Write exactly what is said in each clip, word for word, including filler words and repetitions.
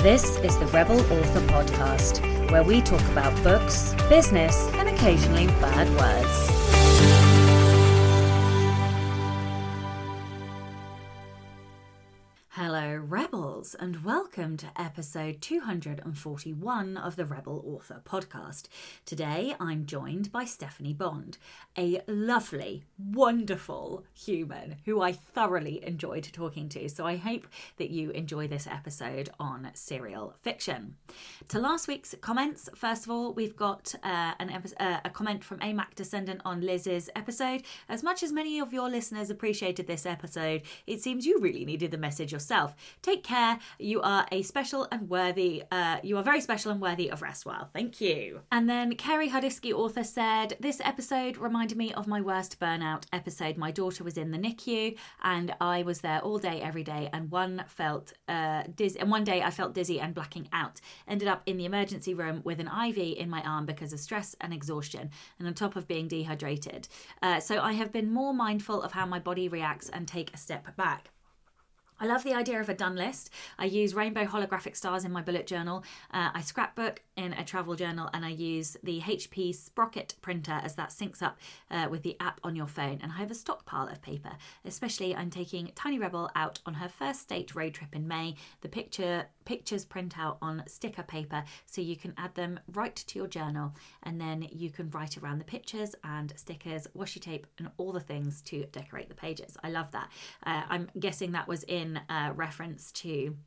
This is the Rebel Author Podcast, where we talk about books, business, and occasionally bad words. Hello, Rebels, and welcome to episode two hundred forty-one of the Rebel Author Podcast. Today, I'm joined by Stephanie Bond, a lovely, wonderful human who I thoroughly enjoyed talking to. So I hope that you enjoy this episode on serial fiction. To last week's comments, first of all, we've got uh, an epi- uh, a comment from A Mac Descendant on Liz's episode. As much as many of your listeners appreciated this episode, it seems you really needed the message yourself. Take care. You are a special and worthy, uh, you are very special and worthy of rest well. Thank you. And then Kerry Hudisky, author, said, this episode reminded me of my worst burnout episode. My daughter was in the N I C U and I was there all day, every day. And one felt uh, dizzy, and one day I felt dizzy and blacking out. Ended up in the emergency room with an I V in my arm because of stress and exhaustion, and on top of being dehydrated. Uh, so I have been more mindful of how my body reacts and take a step back. I love the idea of a done list. I use rainbow holographic stars in my bullet journal. Uh, I scrapbook in a travel journal, and I use the H P Sprocket printer as that syncs up uh, with the app on your phone. And I have a stockpile of paper. Especially, I'm taking Tiny Rebel out on her first state road trip in May. The picture pictures print out on sticker paper, so you can add them right to your journal, and then you can write around the pictures and stickers, washi tape, and all the things to decorate the pages. I love that. Uh, I'm guessing that was in Uh, reference to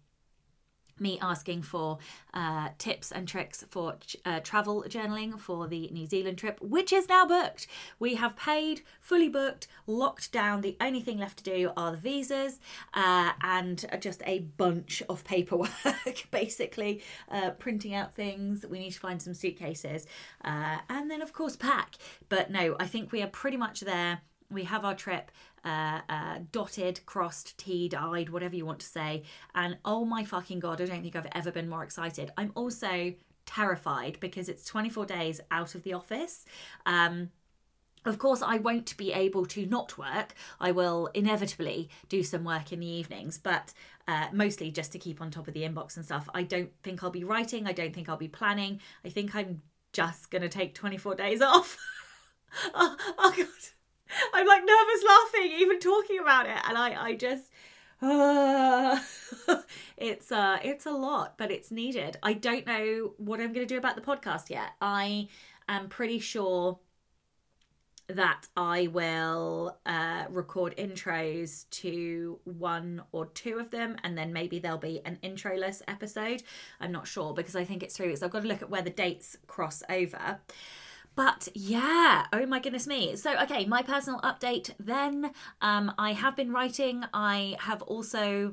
me asking for uh, tips and tricks for uh, travel journaling for the New Zealand trip, which is now booked. We have paid, fully booked, locked down. The only thing left to do are the visas uh, and just a bunch of paperwork, basically uh, printing out things. We need to find some suitcases uh, and then, of course, pack. But no, I think we are pretty much there. We have our trip uh, uh, dotted, crossed, T'd, I'd, whatever you want to say. And oh my fucking God, I don't think I've ever been more excited. I'm also terrified because it's twenty-four days out of the office. Um, Of course, I won't be able to not work. I will inevitably do some work in the evenings, but uh, mostly just to keep on top of the inbox and stuff. I don't think I'll be writing. I don't think I'll be planning. I think I'm just going to take twenty-four days off. oh, oh God. I'm like nervous laughing, even talking about it. And I, I just, uh, it's, uh, it's a lot, but it's needed. I don't know what I'm going to do about the podcast yet. I am pretty sure that I will uh, record intros to one or two of them, and then maybe there'll be an intro-less episode. I'm not sure because I think it's three weeks. I've got to look at where the dates cross over. But yeah, oh my goodness me. So, okay, my personal update then. Um, I have been writing. I have also...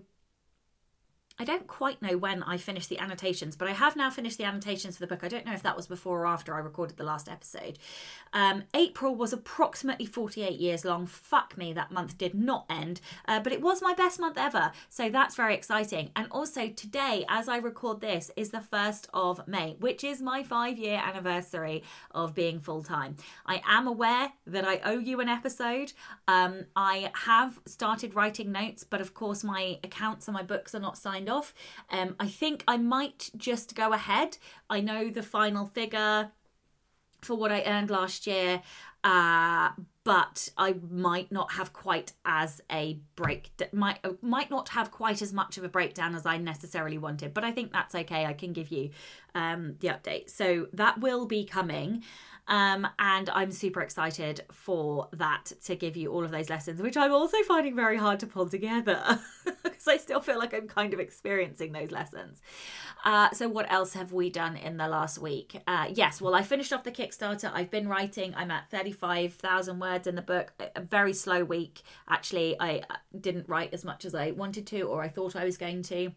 I don't quite know when I finished the annotations, but I have now finished the annotations for the book. I don't know if that was before or after I recorded the last episode. Um, April was approximately forty-eight years long. Fuck me, that month did not end. Uh, but it was my best month ever. So that's very exciting. And also today, as I record this, is the first of May, which is my five-year anniversary of being full-time. I am aware that I owe you an episode. Um, I have started writing notes, but of course my accounts and my books are not signed off. Um, I think I might just go ahead. I know the final figure for what I earned last year, uh, but I might not have quite as a break, might might not have quite as much of a breakdown as I necessarily wanted. But I think that's okay. I can give you um, the update. So that will be coming. Um, and I'm super excited for that, to give you all of those lessons, which I'm also finding very hard to pull together because I still feel like I'm kind of experiencing those lessons. Uh, so what else have we done in the last week? Uh, yes, well, I finished off the Kickstarter. I've been writing. I'm at thirty-five thousand words in the book. A very slow week. Actually, I didn't write as much as I wanted to, or I thought I was going to.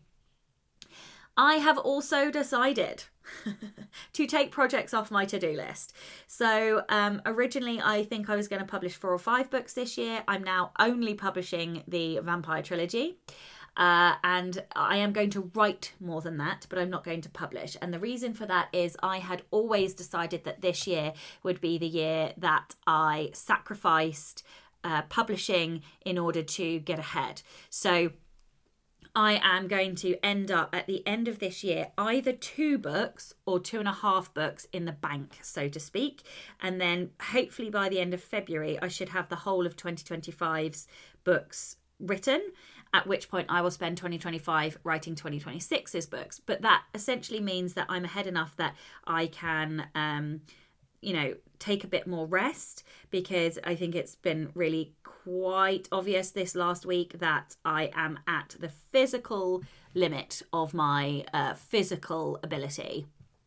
I have also decided to take projects off my to-do list. So um, originally I think I was going to publish four or five books this year. I'm now only publishing the Vampire Trilogy. Uh, and I am going to write more than that, but I'm not going to publish. And the reason for that is I had always decided that this year would be the year that I sacrificed uh, publishing in order to get ahead. So I am going to end up at the end of this year either two books or two and a half books in the bank, so to speak. And then hopefully by the end of February, I should have the whole of twenty twenty-five's books written, at which point I will spend twenty twenty-five writing twenty twenty-six's books. But that essentially means that I'm ahead enough that I can, um, you know, take a bit more rest, because I think it's been really quite obvious this last week that I am at the physical limit of my uh, physical ability.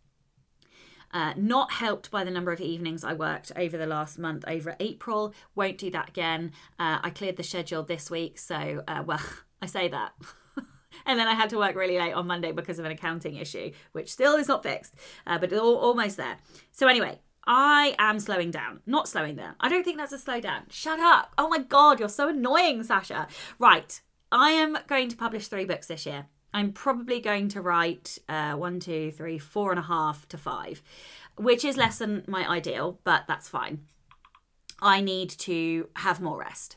Uh, not helped by the number of evenings I worked over the last month, over April. Won't do that again. Uh, I cleared the schedule this week, so, uh, well, I say that. And then I had to work really late on Monday because of an accounting issue, which still is not fixed, uh, but all, almost there. So anyway, I am slowing down. Not slowing down. I don't think that's a slow down. Shut up. Oh my God, you're so annoying, Sasha. Right. I am going to publish three books this year. I'm probably going to write uh, one, two, three, four and a half to five, which is less than my ideal, but that's fine. I need to have more rest.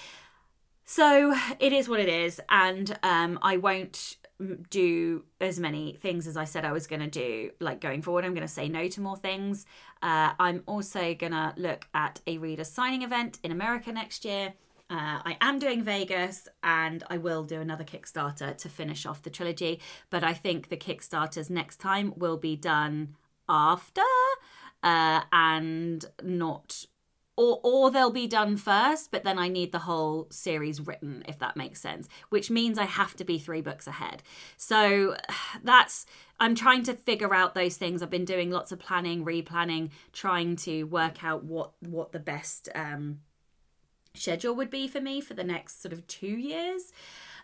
So it is what it is. And um, I won't do as many things as I said I was going to do, like going forward. I'm going to say no to more things. Uh, I'm also going to look at a reader signing event in America next year. Uh, I am doing Vegas, and I will do another Kickstarter to finish off the trilogy. But I think the Kickstarters next time will be done after uh, and not... Or, or they'll be done first, but then I need the whole series written, if that makes sense, which means I have to be three books ahead. So that's, I'm trying to figure out those things. I've been doing lots of planning, replanning, trying to work out what, what the best um, schedule would be for me for the next sort of two years.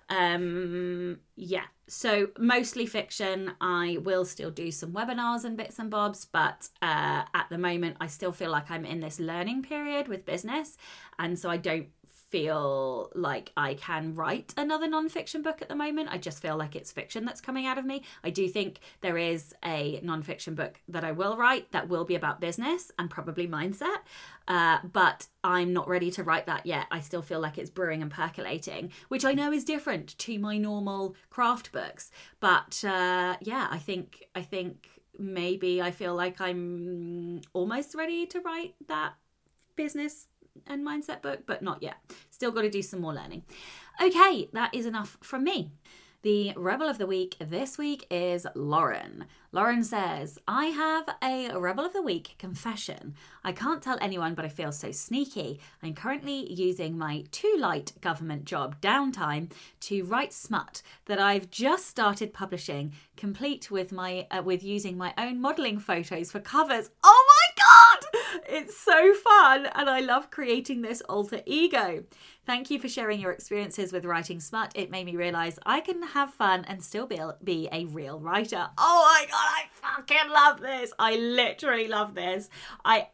Um, yeah, so mostly fiction. I will still do some webinars and bits and bobs, but uh, at the moment I still feel like I'm in this learning period with business, and so I don't feel like I can write another non-fiction book at the moment. I just feel like it's fiction that's coming out of me. I do think there is a non-fiction book that I will write that will be about business and probably mindset, uh, but I'm not ready to write that yet. I still feel like it's brewing and percolating, which I know is different to my normal craft books. But uh, yeah, I think I think maybe I feel like I'm almost ready to write that business and mindset book, but not yet. Still got to do some more learning. Okay, that is enough from me. The Rebel of the Week this week is Lauren. Lauren says, I have a Rebel of the Week confession. I can't tell anyone, but I feel so sneaky. I'm currently using my too light government job downtime to write smut that I've just started publishing, complete with my uh, with using my own modelling photos for covers. Oh my God! It's so fun, and I love creating this alter ego. Thank you for sharing your experiences with writing smut. It made me realise I can have fun and still be, be a real writer. Oh my God, I fucking love this. I literally love this. I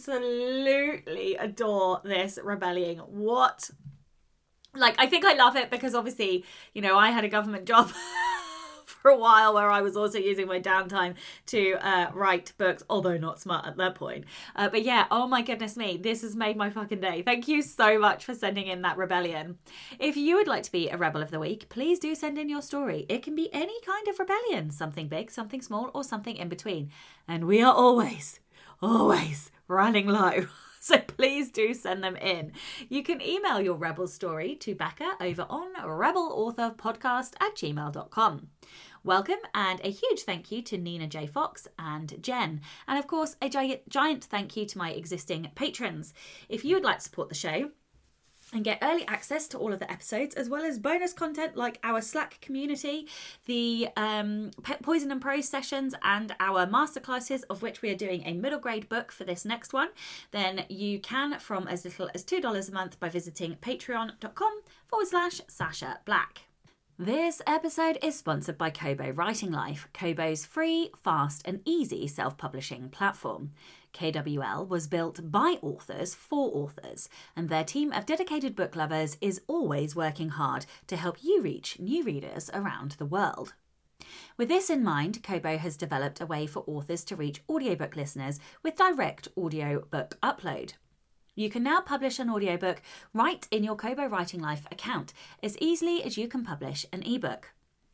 absolutely adore this rebelling. What? Like, I think I love it because obviously, you know, I had a government job for a while where I was also using my downtime to uh, write books, although not smart at that point. Uh, but yeah, oh my goodness me, this has made my fucking day. Thank you so much for sending in that rebellion. If you would like to be a Rebel of the Week, please do send in your story. It can be any kind of rebellion, something big, something small, or something in between. And we are always, always running low. So please do send them in. You can email your Rebel story to Becca over on rebelauthorpodcast at gmail dot com. Welcome, and a huge thank you to Nina J. Fox and Jen. And of course, a giant, giant thank you to my existing patrons. If you would like to support the show and get early access to all of the episodes, as well as bonus content like our Slack community, the um, Poison and Prose sessions, and our masterclasses, of which we are doing a middle grade book for this next one, then you can from as little as two dollars a month by visiting patreon.com forward slash Sasha Black. This episode is sponsored by Kobo Writing Life, Kobo's free, fast and easy self-publishing platform. K W L was built by authors for authors, and their team of dedicated book lovers is always working hard to help you reach new readers around the world. With this in mind, Kobo has developed a way for authors to reach audiobook listeners with direct audio book upload. You can now publish an audiobook right in your Kobo Writing Life account, as easily as you can publish an ebook.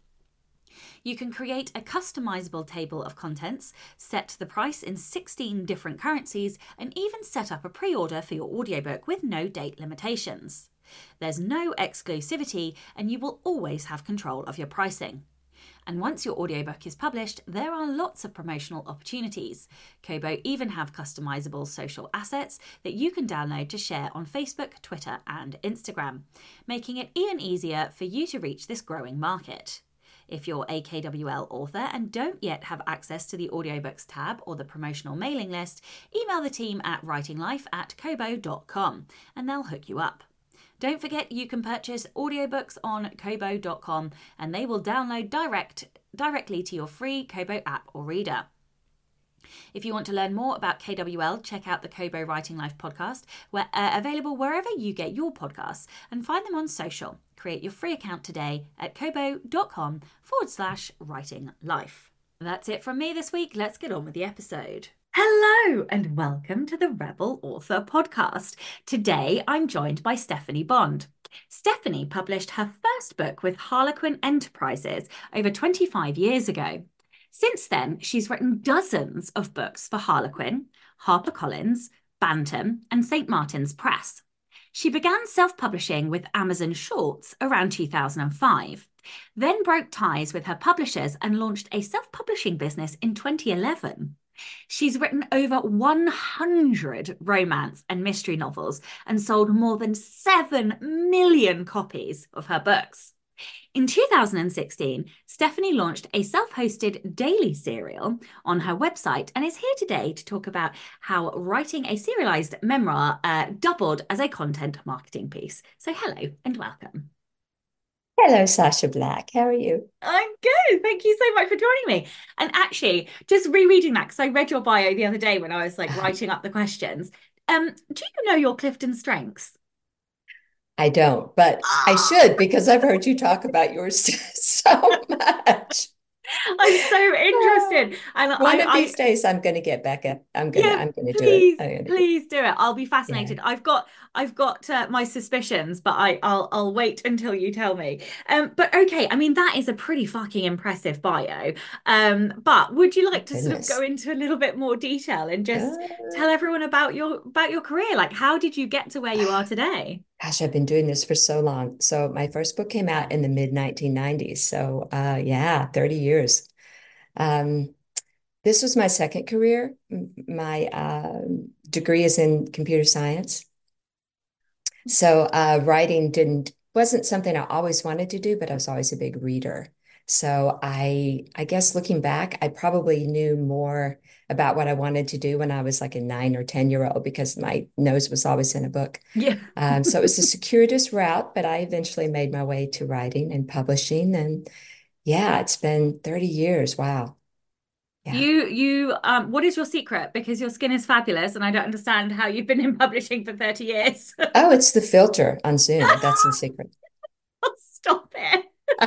You can create a customizable table of contents, set the price in sixteen different currencies, and even set up a pre-order for your audiobook with no date limitations. There's no exclusivity, and you will always have control of your pricing. And once your audiobook is published, there are lots of promotional opportunities. Kobo even have customizable social assets that you can download to share on Facebook, Twitter, and Instagram, making it even easier for you to reach this growing market. If you're a K W L author and don't yet have access to the audiobooks tab or the promotional mailing list, email the team at writinglife at kobo dot com and they'll hook you up. Don't forget you can purchase audiobooks on kobo dot com and they will download direct directly to your free Kobo app or reader. If you want to learn more about K W L, check out the Kobo Writing Life podcast, where uh, available wherever you get your podcasts, and find them on social. Create your free account today at kobo dot com forward slash writing life. That's it from me this week. Let's get on with the episode. Hello and welcome to the Rebel Author podcast. Today I'm joined by Stephanie Bond. Stephanie published her first book with Harlequin Enterprises over twenty-five years ago. Since then, she's written dozens of books for Harlequin, HarperCollins, Bantam, and Saint Martin's Press. She began self-publishing with Amazon Shorts around two thousand five, then broke ties with her publishers and launched a self-publishing business in twenty eleven. She's written over one hundred romance and mystery novels and sold more than seven million copies of her books. In two thousand sixteen, Stephanie launched a self-hosted daily serial on her website and is here today to talk about how writing a serialized memoir uh, doubled as a content marketing piece. So hello and welcome. Hello, Sasha Black. How are you? I'm good. Thank you so much for joining me. And actually, just rereading that, because I read your bio the other day when I was like writing up the questions. Um, do you know your Clifton strengths? I don't, but I should because I've heard you talk about yours so much. I'm so interested. And One I, of these I days I'm going to get back up. I'm going to, yeah, I'm going to do it. please, I'm going to do it. please do it. I'll be Yeah. fascinated. I've got I've got uh, my suspicions, but I I'll I'll wait until you tell me. Um, but okay, I mean that is a pretty fucking impressive bio. Um, but would you like to sort of go Goodness. into a little bit more detail and just Uh, tell everyone about your about your career? Like, how did you get to where you are today? Gosh, I've been doing this for so long. So my first book came out in the mid nineteen nineties. So uh, yeah, thirty years. Um, this was my second career. My um, degree is in computer science. So uh, writing didn't wasn't something I always wanted to do, but I was always a big reader. So I I guess looking back, I probably knew more about what I wanted to do when I was like a nine or ten year old because my nose was always in a book. Yeah. Um, so it was a circuitous route, but I eventually made my way to writing and publishing. And yeah, it's been thirty years. Wow. Yeah. You you um what is your secret? Because your skin is fabulous and I don't understand how you've been in publishing for thirty years. Oh, it's the filter on Zoom. That's the secret. Stop it.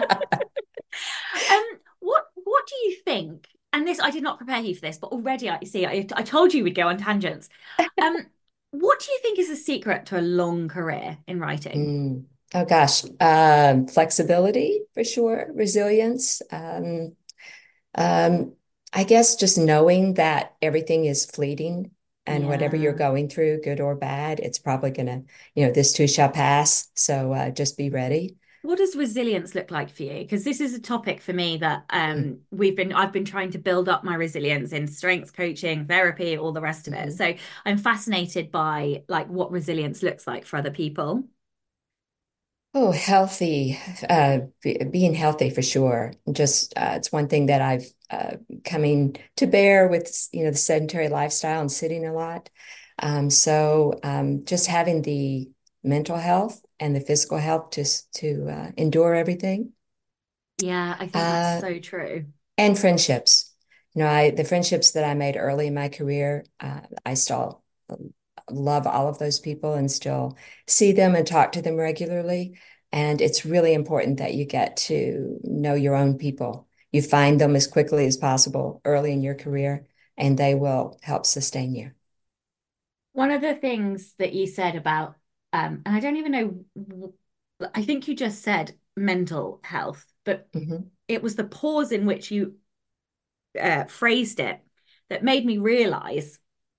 Um, what what do you think? And this, I did not prepare you for this, but already I see. I, I told you we'd go on tangents. Um, what do you think is the secret to a long career in writing? Mm. Oh gosh, um, flexibility for sure, resilience. Um, um, I guess just knowing that everything is fleeting and whatever you're Yeah. going through, good or bad, it's probably gonna, you know, this too shall pass. So uh, just be ready. What does resilience look like for you? Because this is a topic for me that Mm-hmm. um we've been I've been trying to build up my resilience in strengths coaching, therapy, all the rest of it. Mm-hmm. So I'm fascinated by like what resilience looks like for other people. Oh, healthy, uh, be, being healthy for sure. Just uh, it's one thing that I've uh, coming to bear with, you know, the sedentary lifestyle and sitting a lot. Um, so um, just having the mental health and the physical health just to uh, endure everything. Yeah, I think that's Uh, so true. and friendships. You know, I the friendships that I made early in my career, uh, I still love all of those people and still see them and talk to them regularly. And it's really important that you get to know your own people. You find them as quickly as possible early in your career, and they will help sustain you. One of the things that you said about, um, and I don't even know, I think you just said mental health, but Hmm. it was the pause in which you uh, phrased it that made me realize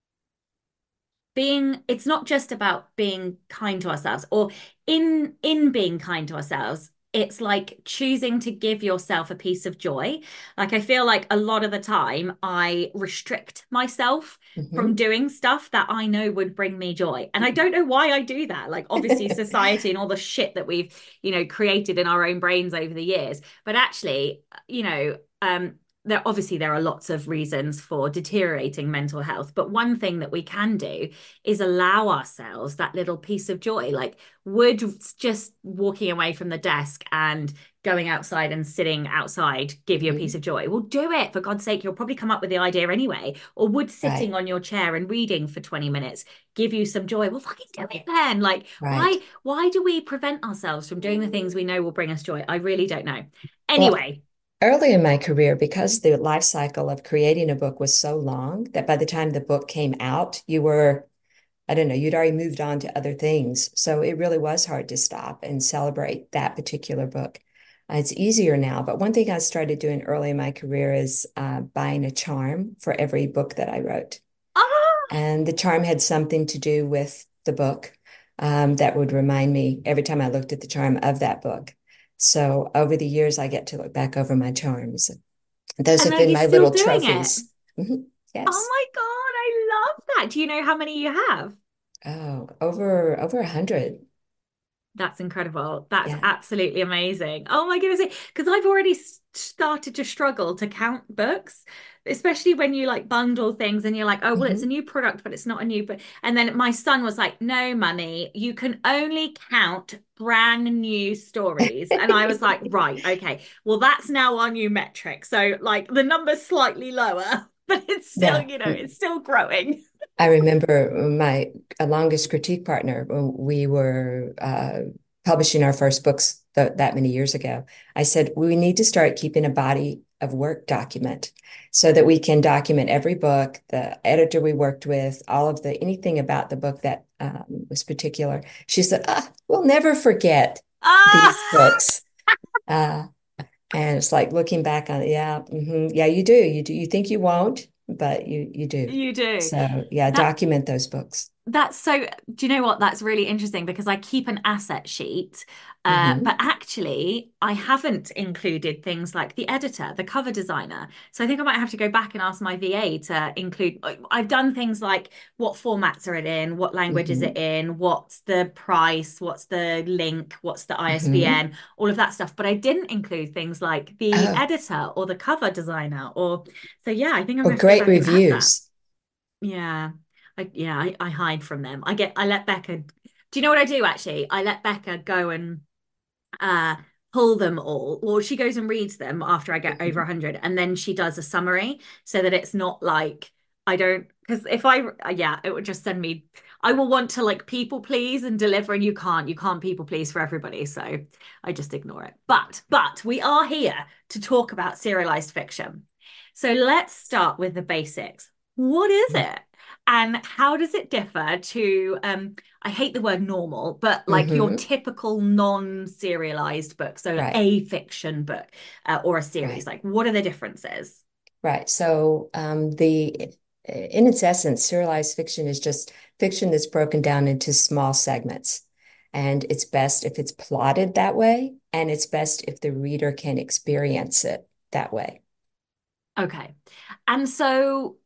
being it's not just about being kind to ourselves or in in being kind to ourselves. It's like choosing to give yourself a piece of joy. Like I feel like a lot of the time I restrict myself from Hmm. doing stuff that I know would bring me joy. And I don't know why I do that. Like obviously society and all the shit that we've, you know, created in our own brains over the years. But actually, you know, um there obviously there are lots of reasons for deteriorating mental health, but one thing that we can do is allow ourselves that little piece of joy. Like, would just walking away from the desk and going outside and sitting outside give you a piece Hmm. of joy? Well, do it for God's sake. You'll probably come up with the idea anyway. Or would sitting Right, on your chair and reading for twenty minutes give you some joy? Well, fucking do it then. Like, right. why why do we prevent ourselves from doing the things we know will bring us joy? I really don't know. Well, Anyway, early in my career, because the life cycle of creating a book was so long that by the time the book came out, you were, I don't know, you'd already moved on to other things. So it really was hard to stop and celebrate that particular book. Uh, it's easier now, but one thing I started doing early in my career is uh, buying a charm for every book that I wrote. ah, And the charm had something to do with the book um, that would remind me every time I looked at the charm of that book. So over the years, I get to look back over my charms. Those and have are been you my still little doing it? trophies. Mhm. Oh Yes. my God, I love that. Do you know how many you have? Oh, over over a hundred. That's incredible. That's Yeah. absolutely amazing. Oh my goodness. Because I've already s- started to struggle to count books, especially when you like bundle things and you're like, oh, well, it's a Hmm. new product, but it's not a new book. And then my son was like, no, money, you can only count brand new stories. And I was like, right, okay. Well, that's now our new metric. So like the number's slightly lower, but it's still, Yeah. you know, it's still growing. I remember my longest critique partner when we were uh, publishing our first books th that many years ago. I said, we need to start keeping a body of work document so that we can document every book, the editor we worked with, all of the anything about the book that um, was particular. She said, ah, we'll never forget these Ah, books. Uh, and it's like looking back on it, yeah, mhm, yeah, you do. You do. You think you won't, but you you do. you do. So yeah, That document those books. That's so, do you know what? That's really interesting because I keep an asset sheet, uh, but Hmm. actually, I haven't included things like the editor, the cover designer. So I think I might have to go back and ask my V A to include. I've done things like what formats are it in, what language is it Hmm. in, what's the price, what's the link, what's the Hmm. I S B N, all of that stuff. But I didn't include things like the Oh, editor or the cover designer. Or so, yeah, I think I'm or gonna have to go great back and add that. reviews. Yeah. I yeah, I, I hide from them. I get I let Becca do you know what I do actually? I let Becca go and uh pull them all. Or she goes and reads them after I get over Hmm. a hundred and then she does a summary so that it's not like I don't because if I yeah, it would just send me I will want to like people please and deliver and you can't. You can't people please for everybody. So I just ignore it. But but we are here to talk about serialized fiction. So let's start with the basics. What is it? And how does it differ to, um, I hate the word normal, but like your Hmm. typical non-serialized book, so Right, a fiction book uh, or a series? right, Like, what are the differences? right. So um, the in its essence, serialized fiction is just fiction that's broken down into small segments. And it's best if it's plotted that way, and it's best if the reader can experience it that way. Okay. And so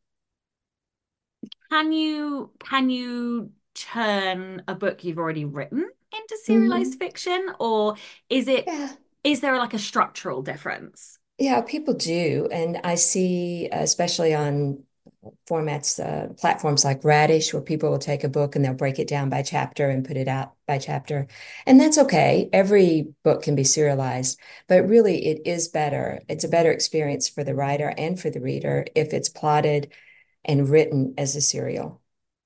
can you can you turn a book you've already written into serialized Hmm. fiction, or is it Yeah. is there like a structural difference? Yeah, people do. And I see, especially on formats, uh, platforms like Radish, where people will take a book and they'll break it down by chapter and put it out by chapter. And that's okay. Every book can be serialized, but really it is better. It's a better experience for the writer and for the reader if it's plotted and written as a serial.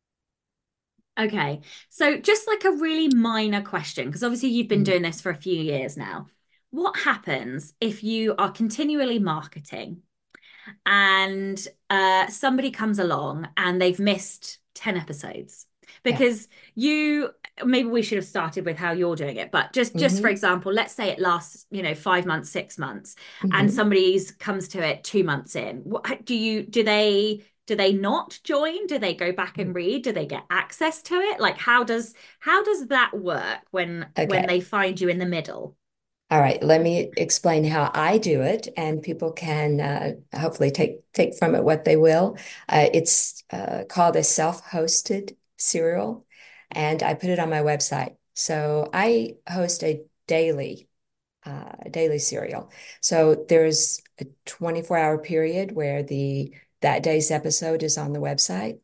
Okay. So just like a really minor question, because obviously you've been Mm. doing this for a few years now. What happens if you are continually marketing and uh, somebody comes along and they've missed ten episodes? Yeah. Because you, maybe we should have started with how you're doing it, but just just for Hmm. example, let's say it lasts, you know, five months, six months, and Hmm. somebody's comes to it two months in. What do you do they do they not join? Do they go back and read? Do they get access to it? Like how does how does that work when when Okay. they find you in the middle? All right. Let me explain how I do it, and people can uh, hopefully take take from it what they will. Uh, it's uh, called a self-hosted serial, and I put it on my website. So I host a daily uh, daily serial. So there's a twenty-four hour period where the that day's episode is on the website.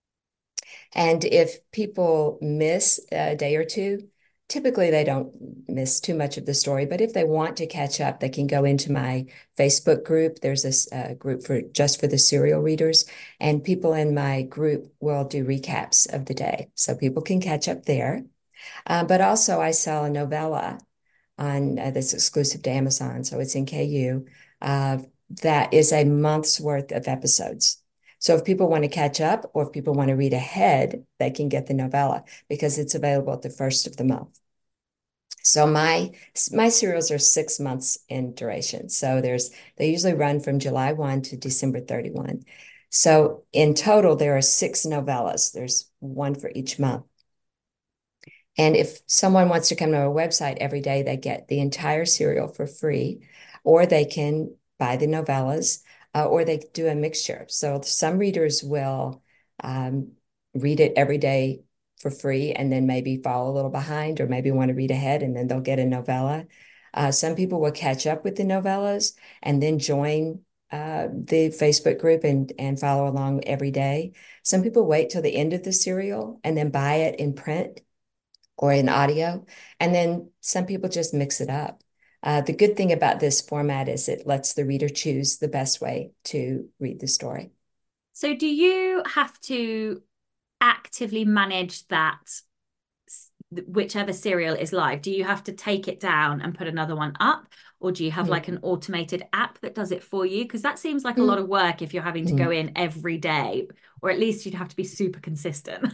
And if people miss a day or two, typically they don't miss too much of the story. But if they want to catch up, they can go into my Facebook group. There's this uh, group for just for the serial readers, and people in my group will do recaps of the day, so people can catch up there. Uh, but also, I sell a novella on uh, that's exclusive to Amazon, so it's in K U. Uh, that is a month's worth of episodes. So if people want to catch up or if people want to read ahead, they can get the novella because it's available at the first of the month. So my my serials are six months in duration. So there's they usually run from July first to December thirty-first. So in total, there are six novellas. There's one for each month. And if someone wants to come to our website every day, they get the entire serial for free, or they can buy the novellas, uh, or they do a mixture. So some readers will um, read it every day for free and then maybe fall a little behind, or maybe want to read ahead and then they'll get a novella. Uh, some people will catch up with the novellas and then join uh, the Facebook group and, and follow along every day. Some people wait till the end of the serial and then buy it in print or in audio. And then some people just mix it up. Uh, the good thing about this format is it lets the reader choose the best way to read the story. So do you have to actively manage that whichever serial is live? Do you have to take it down and put another one up? Or do you have like an Mm. automated app that does it for you? Because that seems like a lot Mm. of work if you're having to go Mm. in every day, or at least you'd have to be super consistent.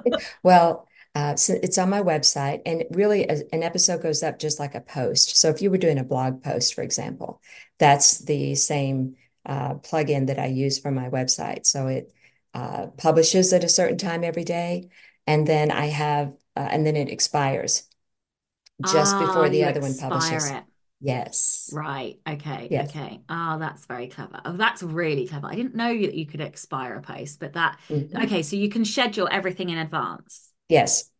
Well, uh, so it's on my website, and really a, an episode goes up just like a post. So if you were doing a blog post, for example, that's the same uh, plugin that I use for my website. So it uh, publishes at a certain time every day, and then I have, uh, and then it expires just Ah, before the you other one expire publishes. it. Yes. Right. Okay. Yes. Okay. Oh, that's very clever. Oh, that's really clever. I didn't know that you could expire a post, but that, Hmm. okay, so you can schedule everything in advance. Yes.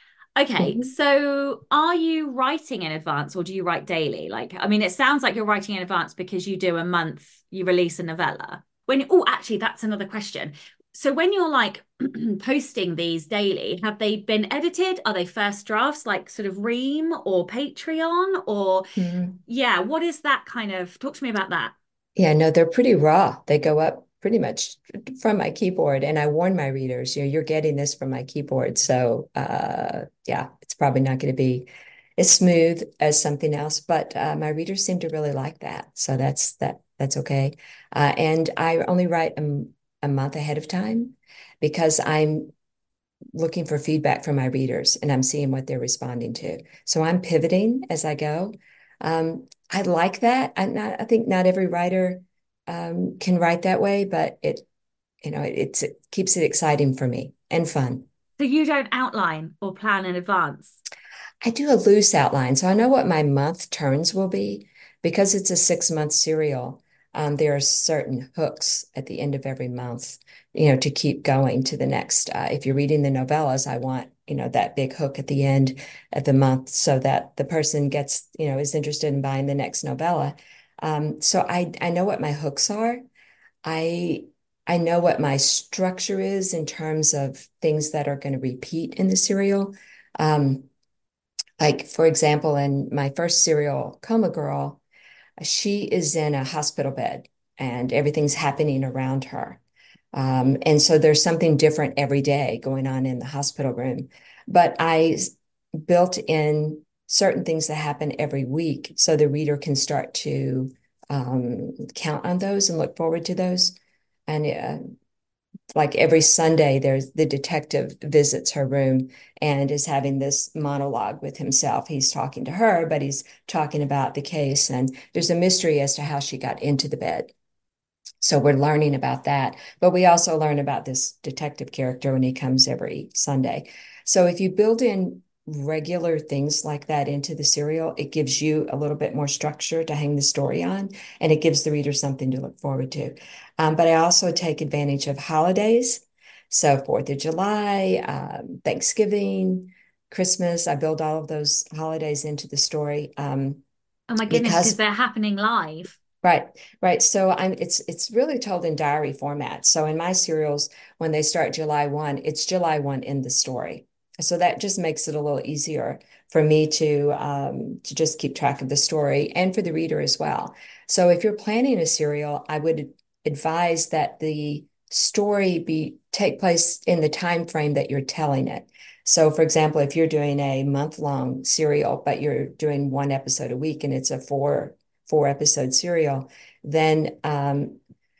Okay, Hmm. so are you writing in advance or do you write daily? Like, I mean, it sounds like you're writing in advance because you do a month, you release a novella. When, oh, actually, that's another question. So when you're like posting these daily, have they been edited? Are they first drafts like sort of Ream or Patreon or Hmm. yeah, what is that kind of? Talk to me about that. Yeah, no, they're pretty raw. They go up pretty much from my keyboard. And I warn my readers, you know, you're getting this from my keyboard. So uh yeah, it's probably not going to be as smooth as something else, but uh, my readers seem to really like that. So that's that that's okay. Uh, and I only write a, a month ahead of time because I'm looking for feedback from my readers and I'm seeing what they're responding to. So I'm pivoting as I go. Um, I like that. I not, I think not every writer um, can write that way, but it, you know, it, it's, it keeps it exciting for me and fun. So you don't outline or plan in advance. I do a loose outline, so I know what my month turns will be because it's a six month serial. Um, there are certain hooks at the end of every month, you know, to keep going to the next. Uh, if you're reading the novellas, I want, you know, that big hook at the end of the month so that the person gets, you know, is interested in buying the next novella. Um, so I I know what my hooks are. I I know what my structure is in terms of things that are going to repeat in the serial. Um, like, for example, in my first serial, Coma Girl, she is in a hospital bed and everything's happening around her. Um, and so there's something different every day going on in the hospital room. But I built in certain things that happen every week so the reader can start to um, count on those and look forward to those. And uh, like every Sunday, there's the detective visits her room and is having this monologue with himself. He's talking to her, but he's talking about the case, and there's a mystery as to how she got into the bed. So we're learning about that, but we also learn about this detective character when he comes every Sunday. So if you build in regular things like that into the serial, it gives you a little bit more structure to hang the story on, and it gives the reader something to look forward to. Um, but I also take advantage of holidays. So Fourth of July, um, Thanksgiving, Christmas, I build all of those holidays into the story um, Oh my goodness, because because they're happening live. right, right. So I'm it's it's really told in diary format. So in my serials, when they start July first, it's July first in the story. So that just makes it a little easier for me to um, to just keep track of the story and for the reader as well. So if you're planning a serial, I would advise that the story be take place in the time frame that you're telling it. So for example, if you're doing a month-long serial, but you're doing one episode a week and it's a four four episode serial, then um,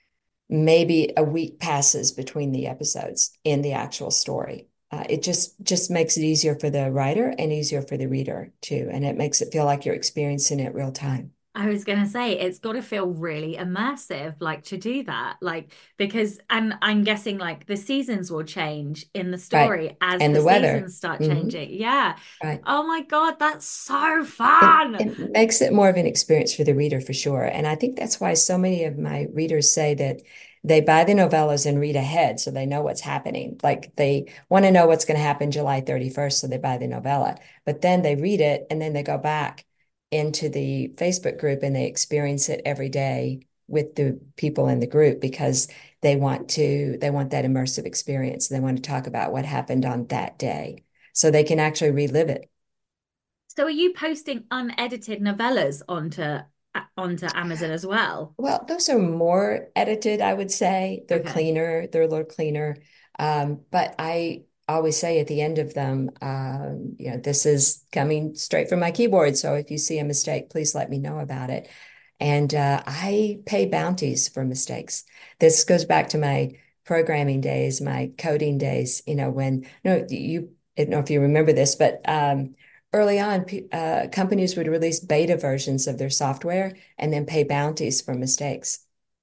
maybe a week passes between the episodes in the actual story. Uh, it just just makes it easier for the writer and easier for the reader too, and it makes it feel like you're experiencing it real time. I was gonna say it's got to feel really immersive, like to do that, like because, and I'm guessing like the seasons will change in the Right. story as And the the weather. seasons start Mhm. changing. Yeah. Right. Oh my God, that's so It, fun. it makes it more of an experience for the reader for sure. And I think that's why so many of my readers say that they buy the novellas and read ahead so they know what's happening. Like they want to know what's going to happen July thirty-first, so they buy the novella. But then they read it and then they go back into the Facebook group and they experience it every day with the people in the group because they want to, they want that immersive experience. They want to talk about what happened on that day so they can actually relive it. So are you posting unedited novellas onto onto Amazon as well? Well, those are more edited, I would say. They're Okay. cleaner, they're a little cleaner. Um, but I always say at the end of them, um, you know, this is coming straight from my keyboard. So if you see a mistake, please let me know about it. And uh, I pay bounties for mistakes. This goes back to my programming days, my coding days, you know, when, no, you, I don't know if you remember this, but um, early on, uh, companies would release beta versions of their software and then pay bounties for mistakes.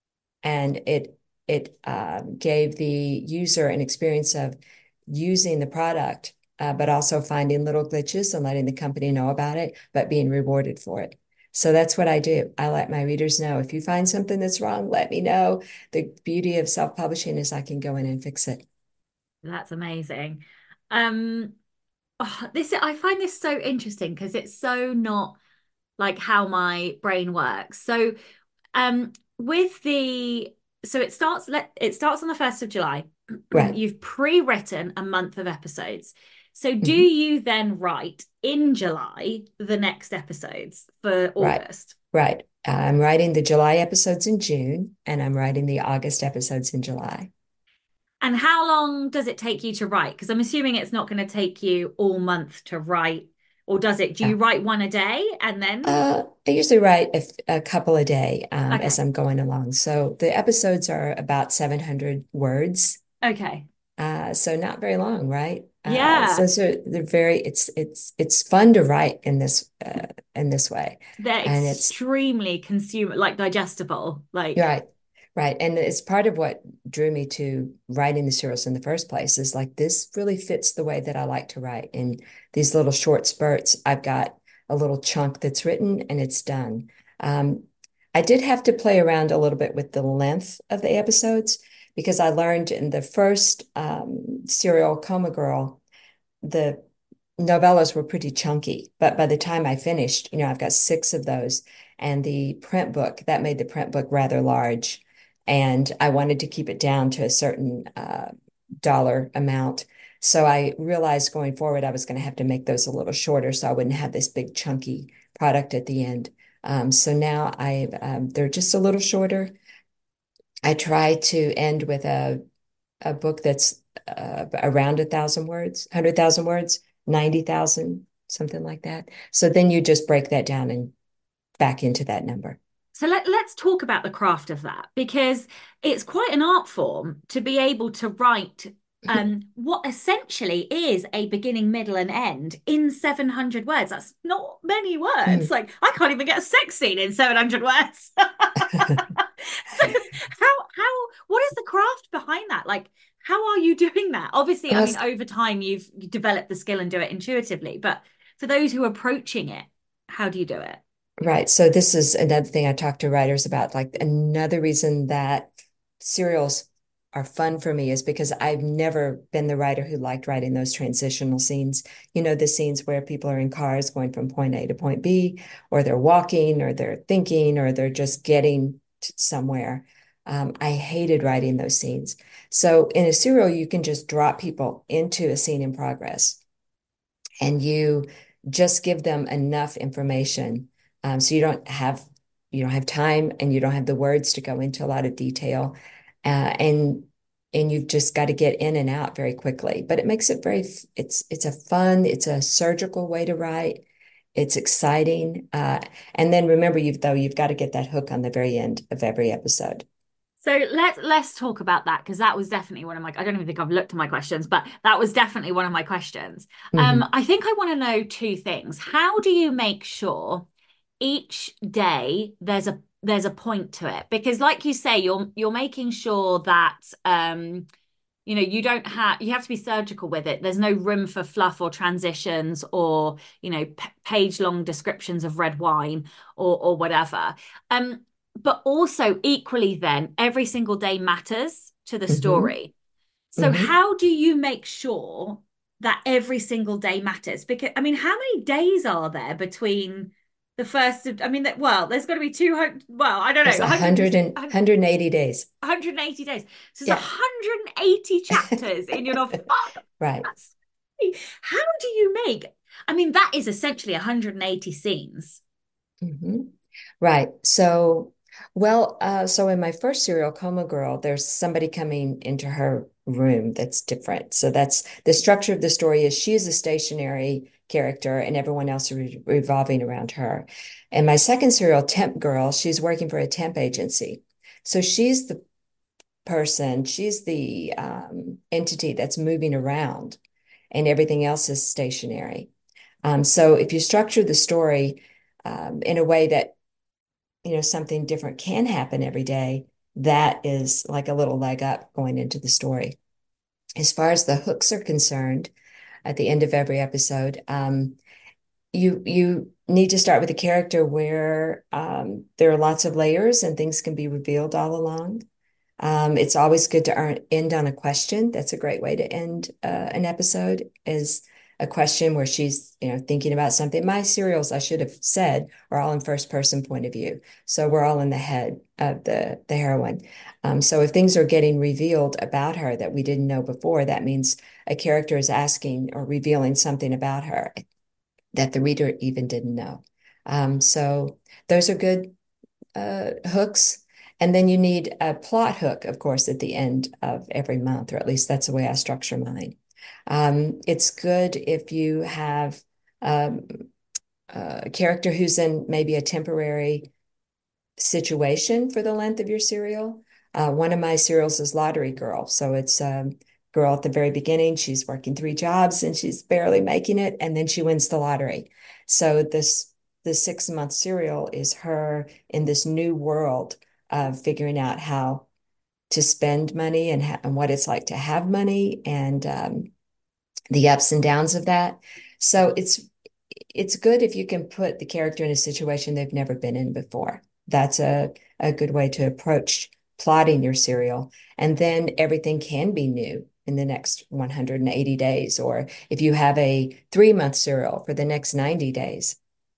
And it it um, gave the user an experience of using the product, uh, but also finding little glitches and letting the company know about it, but being rewarded for it. So that's what I do. I let my readers know if you find something that's wrong, let me know. The beauty of self-publishing is I can go in and fix it. That's amazing. Um, oh, this I find this so interesting because it's so not like how my brain works. So, um, with the so it starts let it starts on the first of July. Right. You've pre-written a month of episodes. So do Mhm. you then write in July the next episodes for Right. August? Right. I'm writing the July episodes in June, and I'm writing the August episodes in July. And how long does it take you to write? Because I'm assuming it's not going to take you all month to write, or does it? Do you Yeah. write one a day and then? Uh, I usually write a, a couple a day um, as Okay. I'm going along. So the episodes are about seven hundred words. Okay. Uh, so not very long, right? Uh, Yeah. so, so they're very, it's, it's, it's fun to write in this, uh, in this way. They're And it's extremely consumer like digestible. Like, right, right. And it's part of what drew me to writing the serials in the first place is like, this really fits the way that I like to write. In these little short spurts, I've got a little chunk that's written and it's done. Um, I did have to play around a little bit with the length of the episodes because I learned in the first um, serial Coma Girl, the novellas were pretty chunky. But by the time I finished, you know, I've got six of those. And the print book, that made the print book rather large. And I wanted to keep it down to a certain uh, dollar amount. So I realized going forward, I was going to have to make those a little shorter so I wouldn't have this big chunky product at the end. Um, so now I um, they're just a little shorter. I try to end with a a book that's uh, around a thousand words, one hundred thousand words, ninety thousand, something like that. So then you just break that down and back into that number. So let, let's talk about the craft of that because it's quite an art form to be able to write um, what essentially is a beginning, middle, and end in seven hundred words. That's not many words. Mm. Like, I can't even get a sex scene in seven hundred words. So how how what is the craft behind that? Like, how are you doing that? Obviously, I Well, mean, over time you've developed the skill and do it intuitively, but for those who are approaching it, how do you do it? right. So this is another thing I talk to writers about. Like another reason that serials are fun for me is because I've never been the writer who liked writing those transitional scenes. You know, the scenes where people are in cars going from point A to point B, or they're walking, or they're thinking, or they're just getting somewhere. Um, I hated writing those scenes. So in a serial, you can just drop people into a scene in progress and you just give them enough information um, so you don't have you don't have time and you don't have the words to go into a lot of detail uh, and and you've just got to get in and out very quickly, but it makes it very it's it's a fun, it's a surgical way to write. It's exciting, uh, and then remember, you've though you've got to get that hook on the very end of every episode. So let's let's talk about that because that was definitely one of my I don't even think I've looked at my questions, but that was definitely one of my questions. Um, Mm-hmm. I think I want to know two things. How do you make sure each day there's a there's a point to it? Because like you say, you're you're making sure that um you know you don't have you have to be surgical with it. There's no room for fluff or transitions or you know p- page long descriptions of red wine or or whatever. um but also equally then every single day matters to the Mm-hmm. story. So Mm-hmm. how do you make sure that every single day matters? Because I mean, how many days are there between the first of, I mean, that well, there's got to be two hundred, well, I don't know, There's a one hundred, hundred and hundred and eighty days. one hundred eighty days. So there's Yeah. one hundred eighty chapters in your novel. Oh, Right. that's, how do you make, I mean, that is essentially one hundred eighty scenes. Mm-hmm. Right. So, well, uh, so in my first serial, Coma Girl, there's somebody coming into her room that's different. So that's the structure of the story is she's a stationary character and everyone else is re revolving around her. And my second serial, Temp Girl, she's working for a temp agency. So she's the person, she's the um, entity that's moving around and everything else is stationary. Um, so if you structure the story um, in a way that you know, something different can happen every day, that is like a little leg up going into the story. As far as the hooks are concerned, at the end of every episode, um, you you need to start with a character where um, there are lots of layers and things can be revealed all along. Um, it's always good to earn, end on a question. That's a great way to end uh, an episode is a question where she's, you know, thinking about something. My serials, I should have said, are all in first person point of view. So we're all in the head of the, the heroine. Um, so if things are getting revealed about her that we didn't know before, that means a character is asking or revealing something about her that the reader even didn't know. Um, so those are good uh, hooks. And then you need a plot hook, of course, at the end of every month, or at least that's the way I structure mine. Um, it's good if you have um, a character who's in maybe a temporary situation for the length of your serial. Uh, one of my serials is Lottery Girl. So it's a girl at the very beginning. She's working three jobs and she's barely making it. And then she wins the lottery. So this the six month serial is her in this new world of figuring out how to spend money and, and what it's like to have money and um, the ups and downs of that. So it's it's good if you can put the character in a situation they've never been in before. That's a, a good way to approach plotting your serial. And then everything can be new in the next one hundred eighty days, or if you have a three month serial for the next ninety days.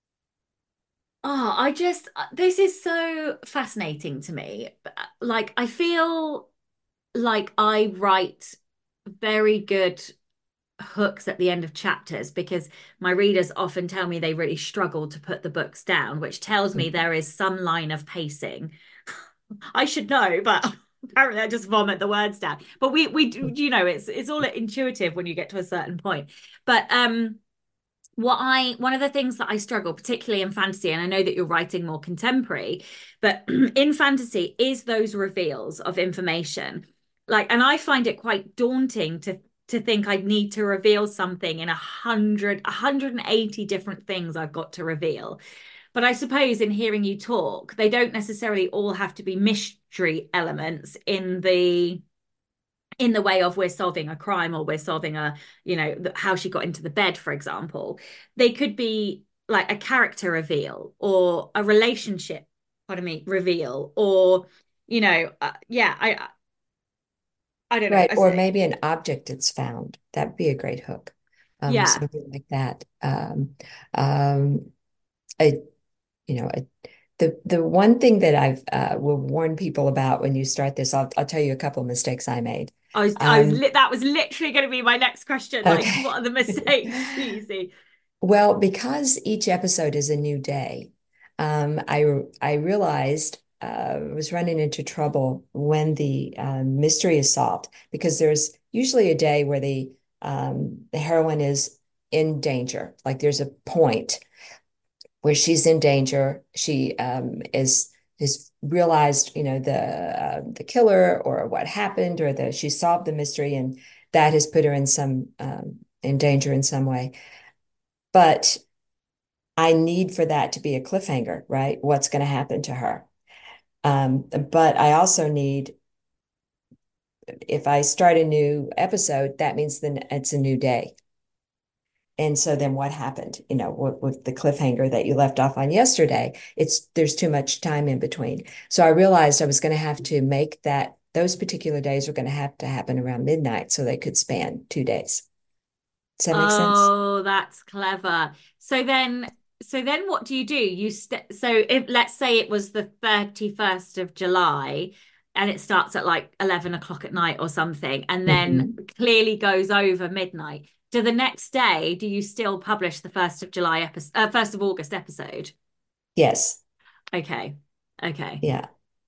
Oh, I just, this is so fascinating to me. Like, I feel like I write very good hooks at the end of chapters because my readers often tell me they really struggle to put the books down, which tells me there is some line of pacing. I should know, but apparently I just vomit the words down. But we we do, you know, it's it's all intuitive when you get to a certain point. But um what I one of the things that I struggle, particularly in fantasy, and I know that you're writing more contemporary, but in fantasy, is those reveals of information. Like, and I find it quite daunting to to think I need to reveal something in a hundred, a hundred and eighty different things I've got to reveal. But I suppose in hearing you talk, they don't necessarily all have to be mystery elements in the in the way of we're solving a crime or we're solving a, you know, how she got into the bed, for example. They could be like a character reveal or a relationship, pardon me, reveal, or, you know, uh, yeah, I I don't know. Right. I Or say, maybe an object that's found. That'd be a great hook. Um, yeah. something like that. Um, um, I, you know, I, the the one thing that I've uh, will warn people about when you start this, I'll I'll tell you a couple of mistakes I made. I was, I was Um, lit. That was literally going to be my next question. Like, okay. what are the mistakes do you see? Well, because each episode is a new day, um, I I realized uh, I was running into trouble when the um, mystery is solved because there's usually a day where the um, the heroine is in danger. Like there's a point where she's in danger. She um, is is realized, you know, the uh, the killer or what happened, or the she solved the mystery, and that has put her in some um, in danger in some way. But I need for that to be a cliffhanger, right? What's going to happen to her? Um, but I also need, if I start a new episode, that means then it's a new day. And so then what happened? You know, with, with the cliffhanger that you left off on yesterday, it's there's too much time in between. So I realized I was going to have to make that those particular days were going to have to happen around midnight so they could span two days. Does that make sense? Oh, that's clever. So then, so then what do you do? You st so if let's say it was the thirty-first of July and it starts at like eleven o'clock at night or something, and then Mhm. clearly goes over midnight. Do the next day, do you still publish the first of July episode, uh, first of August episode? Yes. Okay. Okay. Yeah.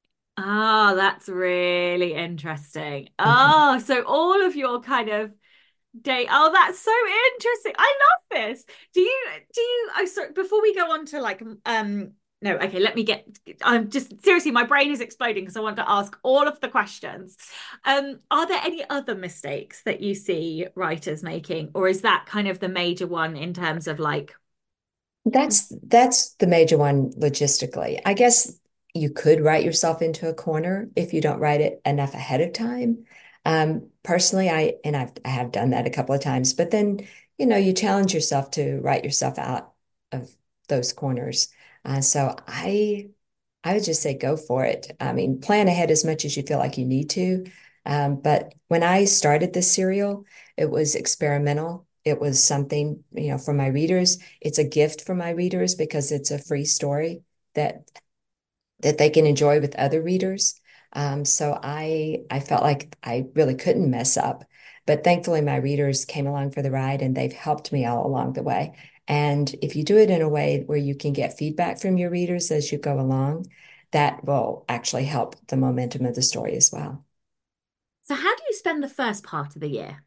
Ah, that's really interesting. Mhm. Oh, so all of your kind of date. Oh, that's so interesting. I love this. Do you do you oh sorry, before we go on to like um no, okay, let me get I'm just seriously, my brain is exploding because I want to ask all of the questions. Um, are there any other mistakes that you see writers making, or is that kind of the major one in terms of like That's that's the major one logistically. I guess you could write yourself into a corner if you don't write it enough ahead of time. Um, personally, I and I've I have done that a couple of times, but then you know you challenge yourself to write yourself out of those corners. Uh, so I I would just say go for it. I mean, plan ahead as much as you feel like you need to. Um, but when I started this serial, it was experimental. It was something, you know, for my readers. It's a gift for my readers because it's a free story that that they can enjoy with other readers. Um, so I I felt like I really couldn't mess up. But thankfully, my readers came along for the ride and they've helped me all along the way. And if you do it in a way where you can get feedback from your readers as you go along, that will actually help the momentum of the story as well. so how do you spend the first part of the year?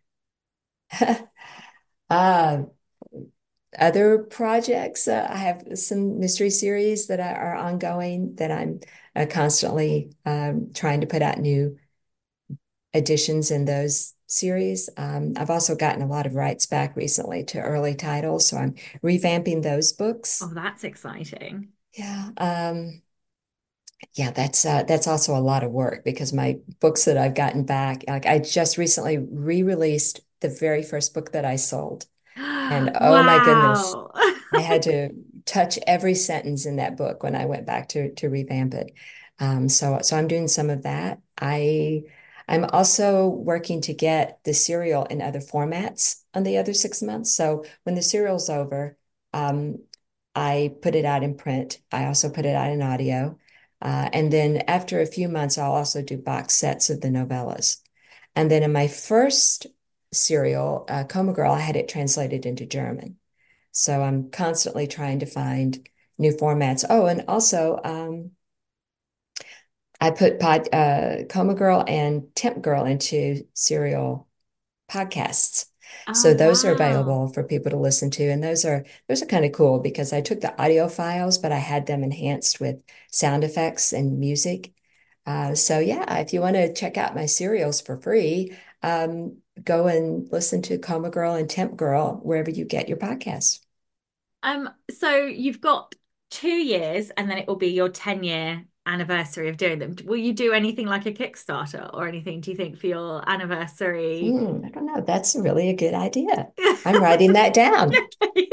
uh, Other projects, uh, I have some mystery series that are ongoing that I'm uh, constantly um, trying to put out new additions in those series. Um, I've also gotten a lot of rights back recently to early titles, so I'm revamping those books. Oh, that's exciting. Yeah, um, yeah, that's uh, that's also a lot of work because my books that I've gotten back, like I just recently re-released the very first book that I sold, and oh my goodness, Wow. I had to touch every sentence in that book when I went back to to revamp it. Um, so so I'm doing some of that. I I'm also working to get the serial in other formats on the other six months. So when the serial's over, um, I put it out in print. I also put it out in audio. Uh, and then after a few months, I'll also do box sets of the novellas. And then in my first serial, uh, Coma Girl, I had it translated into German. So I'm constantly trying to find new formats. Oh, and also um, I put pod, uh, Coma Girl and Temp Girl into serial podcasts. Oh, So those are wow. available for people to listen to. And those are those are kind of cool because I took the audio files, but I had them enhanced with sound effects and music. Uh, so yeah, if you want to check out my serials for free, um, go and listen to Coma Girl and Temp Girl wherever you get your podcasts. Um, so you've got two years and then it will be your ten year anniversary of doing them. Will you do anything like a Kickstarter or anything, do you think, for your anniversary? Hmm, I don't know. That's really a good idea. I'm writing that down.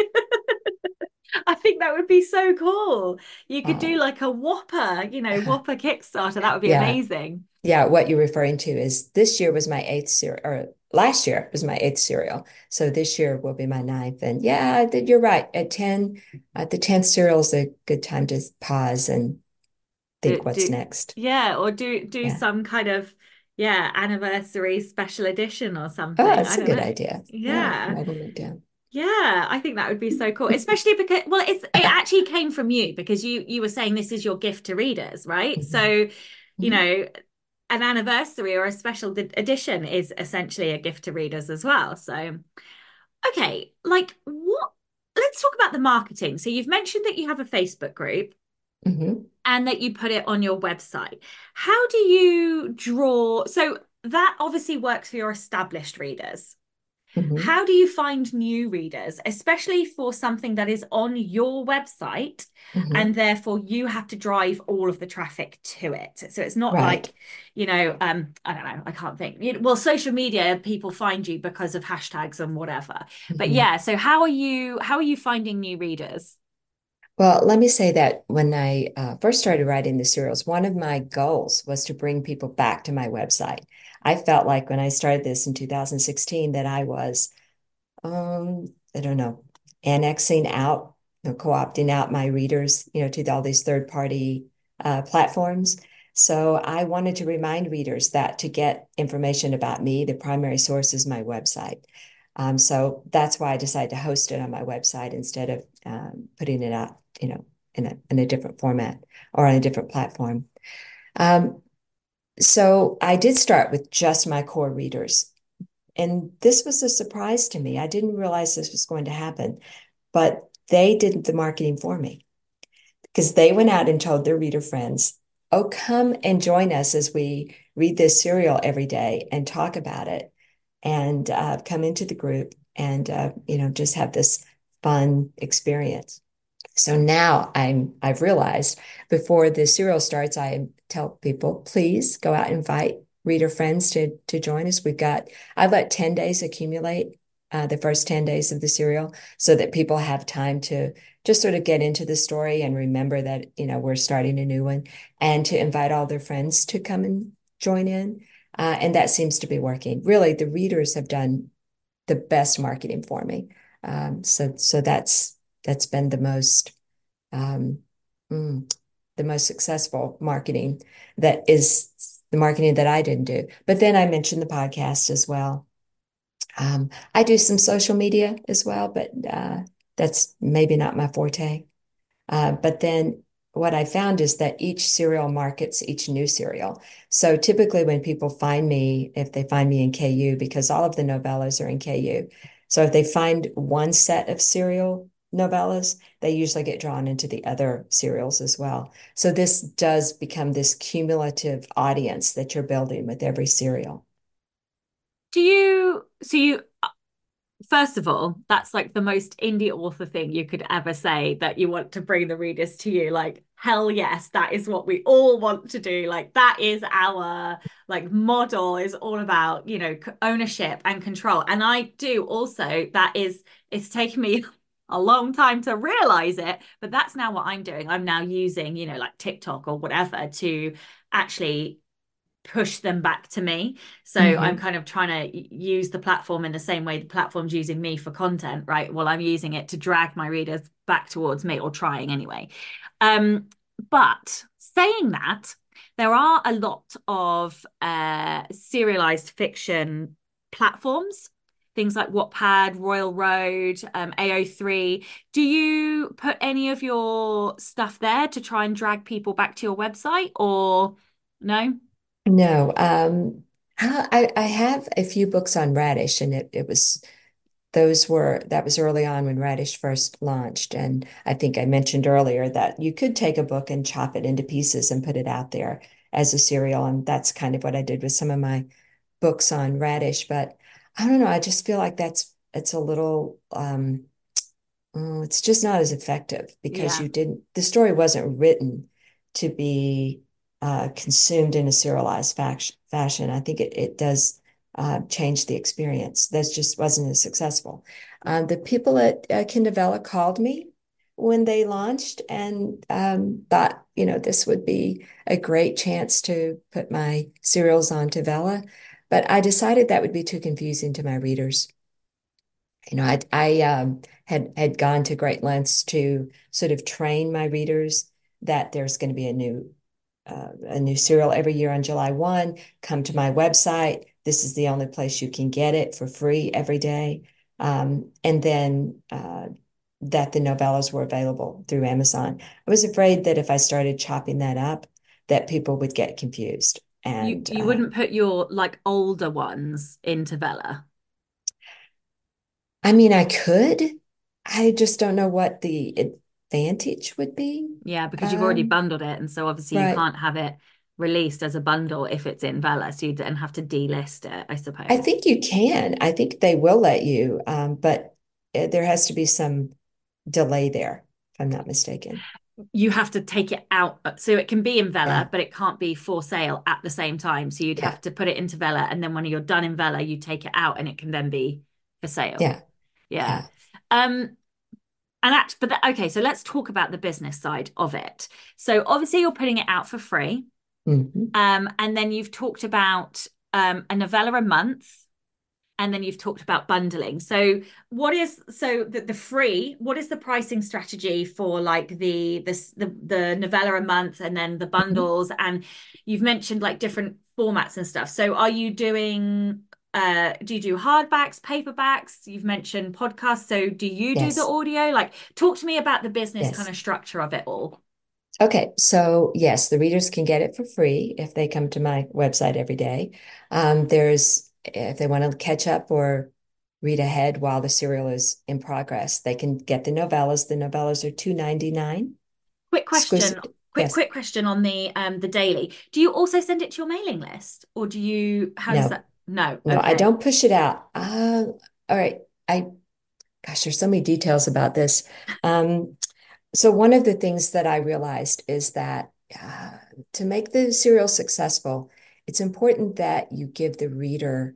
I think that would be so cool. You could do Oh, like a Whopper, you know, Whopper Kickstarter. That would be yeah. amazing. Yeah, what you're referring to is this year was my eighth cereal, or last year was my eighth cereal. So this year will be my ninth. And yeah, you're right. At ten, at the tenth cereal is a good time to pause and Do, think what's do next. yeah, or do do Yeah. some kind of yeah, anniversary special edition or Oh, something. I that's a don't good know. idea. Yeah, Yeah. writing it down. Yeah, I think that would be so cool, especially because, well, it's it actually came from you because you you were saying this is your gift to readers, right? Mhm. So, you Mhm. know, an anniversary or a special d- edition is essentially a gift to readers as well. So, okay, like what? Let's talk about the marketing. So you've mentioned that you have a Facebook group Mhm. and that you put it on your website. How do you draw? So that obviously works for your established readers. Mhm. How do you find new readers, especially for something that is on your website Mhm. and therefore you have to drive all of the traffic to it? So it's not Right. like, you know, um, I don't know, I can't think. You know, well, social media, people find you because of hashtags and whatever. But Mhm. yeah, so how are you how are you finding new readers? Well, let me say that when I uh, first started writing the serials, one of my goals was to bring people back to my website. I felt like when I started this in two thousand sixteen that I was, um, I don't know, annexing out, you know, co-opting out my readers, you know, to all these third-party uh, platforms. So I wanted to remind readers that to get information about me, the primary source is my website. Um, so that's why I decided to host it on my website instead of um, putting it out, you know, in a in a different format or on a different platform. Um, so I did start with just my core readers. And this was a surprise to me. I didn't realize this was going to happen, but they did the marketing for me because they went out and told their reader friends, oh, come and join us as we read this serial every day and talk about it and uh, come into the group and, uh, you know, just have this fun experience. So now I'm I've realized before the serial starts, I tell people, please go out and invite reader friends to to join us. We've got I let ten days accumulate, uh, the first ten days of the serial, so that people have time to just sort of get into the story and remember that, you know, we're starting a new one and to invite all their friends to come and join in. Uh, and that seems to be working. Really, the readers have done the best marketing for me. Um, so so that's that's been the most um, mm, the most successful marketing that is the marketing that I didn't do. But then I mentioned the podcast as well. Um, I do some social media as well, but uh, that's maybe not my forte. Uh, but then what I found is that each serial markets each new serial. So typically when people find me, if they find me in K U, because all of the novellas are in K U. So if they find one set of serial novellas, they usually get drawn into the other serials as well. So this does become this cumulative audience that you're building with every serial. Do you so you First of all, that's like the most indie author thing you could ever say that you want to bring the readers to you. Like, hell yes, that is what we all want to do. Like, that is our like model is all about, you know, ownership and control. And I do also, that is, it's taken me a long time to realize it, but that's now what I'm doing. I'm now using, you know, like TikTok or whatever to actually push them back to me. So I'm Mhm. kind of trying to use the platform in the same way the platform's using me for content, right? Well, I'm using it to drag my readers back towards me or trying anyway. Um, but saying that, there are a lot of uh, serialized fiction platforms, things like Wattpad, Royal Road, um, A O three. Do you put any of your stuff there to try and drag people back to your website or no? No, um, I, I have a few books on Radish, and it, it was those were that was early on when Radish first launched. And I think I mentioned earlier that you could take a book and chop it into pieces and put it out there as a serial. And that's kind of what I did with some of my books on Radish. But I don't know, I just feel like that's it's a little um oh, it's just not as effective because Yeah. you didn't the story wasn't written to be uh, consumed in a serialized fac- fashion. I think it, it does uh, change the experience. That just wasn't as successful. Um, the people at uh, Kindavella called me when they launched and um, thought, you know, this would be a great chance to put my serials onto Vella. But I decided that would be too confusing to my readers. You know, I, I um, had had gone to great lengths to sort of train my readers that there's going to be a new uh, a new serial every year on July first. Come to my website. This is the only place you can get it for free every day. Um, and then uh, that the novellas were available through Amazon. I was afraid that if I started chopping that up, that people would get confused. You And you uh, wouldn't put your like older ones into Vella. I mean, I could. I just don't know what the advantage would be. Yeah, because you've already Um, bundled it, and so obviously you right. can't have it released as a bundle if it's in Vella, so you then have to delist it, I I suppose. think you can. I think they will let you, um, but uh, there has to be some delay there, if I'm not mistaken. You have to take it out, so it can be in Yeah, Vella, but it can't be for sale at the same time. So you'd yeah, have to put it into Vella, and then when you're done in Vella, you take it out, and it can then be for sale. yeah, Yeah. yeah. Um, and that, but that, okay, so let's talk about the business side of it. So obviously you're putting it out for free. Hmm. Um, and then you've talked about um, a novella a month, and then you've talked about bundling. So what is so the, the free? What is the pricing strategy for like the this the the novella a month, and then the Hmm. bundles? And you've mentioned like different formats and stuff. So are you doing? Uh, do you do hardbacks, paperbacks? You've mentioned podcasts. So do you do the Yes, audio? Like, talk to me about the business kind yes. of structure of it all. Okay, so yes, the readers can get it for free if they come to my website every day. Um, there's, if they want to catch up or read ahead while the serial is in progress, they can get the novellas. The novellas are two ninety-nine. Quick Exclusive. question, quick Yes. quick question on the um the daily. Do you also send it to your mailing list, or do you? How does No, that? No. no, I Okay. don't push it out. Uh, all right. I, gosh, there's so many details about this. Um, so one of the things that I realized is that uh, to make the serial successful, it's important that you give the reader